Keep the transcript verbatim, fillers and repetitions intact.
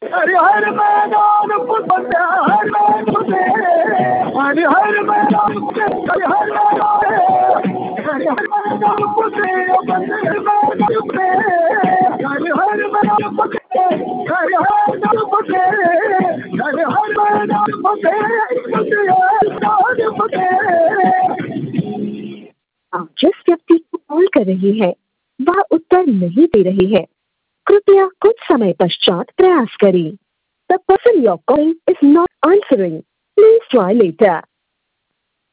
हर हर मैदान फतेह, हर मैदान फतेह, हर हर मैदान फतेह, हर हर मैदान, हर हर मैदान फतेह, हर मैदान फतेह, हर हर मैदान फतेह, हर हर मैदान फतेह, हर हर मैदान फतेह, फतेह। आप जिस व्यक्ति को कॉल कर रही है वह उत्तर नहीं दे रही है, कृपया कुछ समय पश्चात प्रयास करें। The person you're calling is not answering. Please try later.